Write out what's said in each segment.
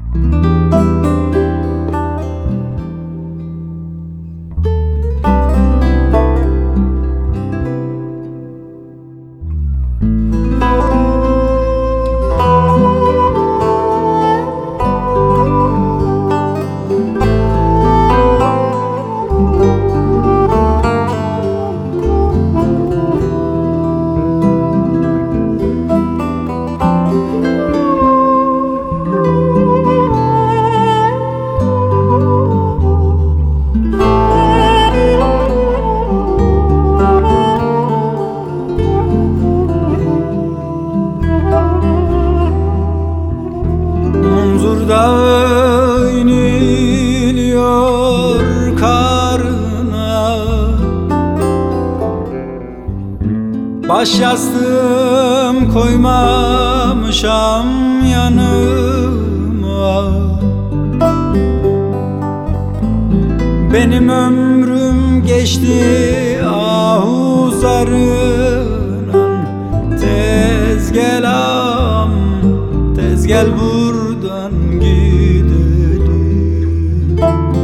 Dağı iniliyor karnına, baş yastığım koymamışam yanıma. Benim ömrüm geçti ahuzarınan. Tez gel ağam, tez gel buradan gidelim.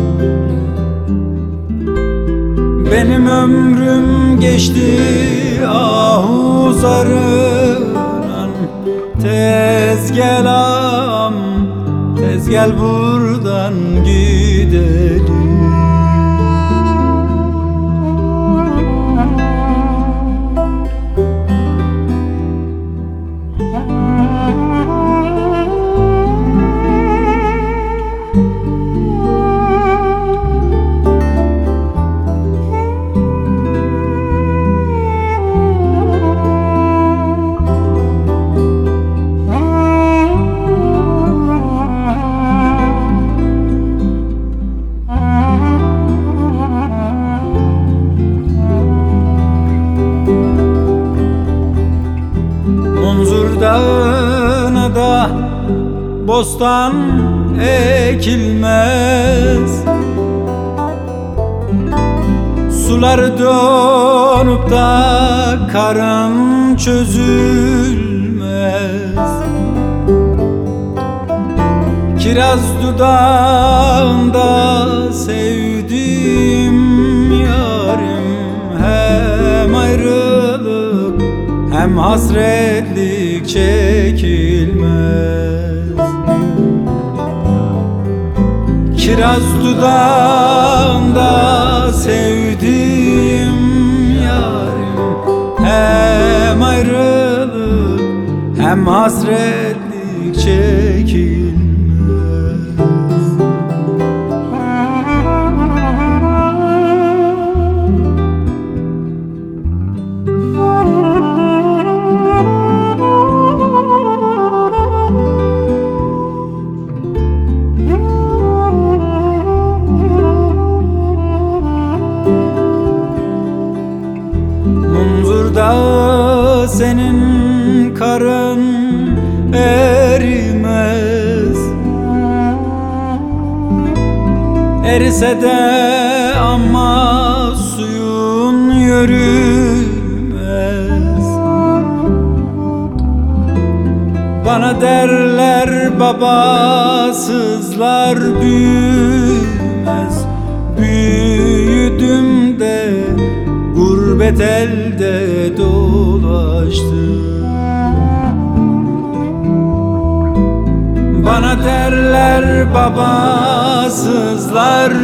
Benim ömrüm geçti ahuzarınan. Tez gel ağam, tez gel buradan gidelim. Dağına da bostan ekilmez, suları donup da karın çözülmez. Kiraz dudağında sevdiğim yarim, hem ayrılık hem hasretlik çekilmez. Kiraz dudağında sevdiğim yarim, hem ayrılık hem hasretlik çekilmez. Dağı senin karın erimez, erise de ama suyun yürümez. Bana derler babasızlar büyümez. Büyüdüm de gurbet elde dolaştım. Bana derler babasızlar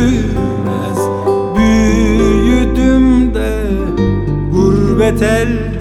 büyümez. Büyüdüm de gurbet elde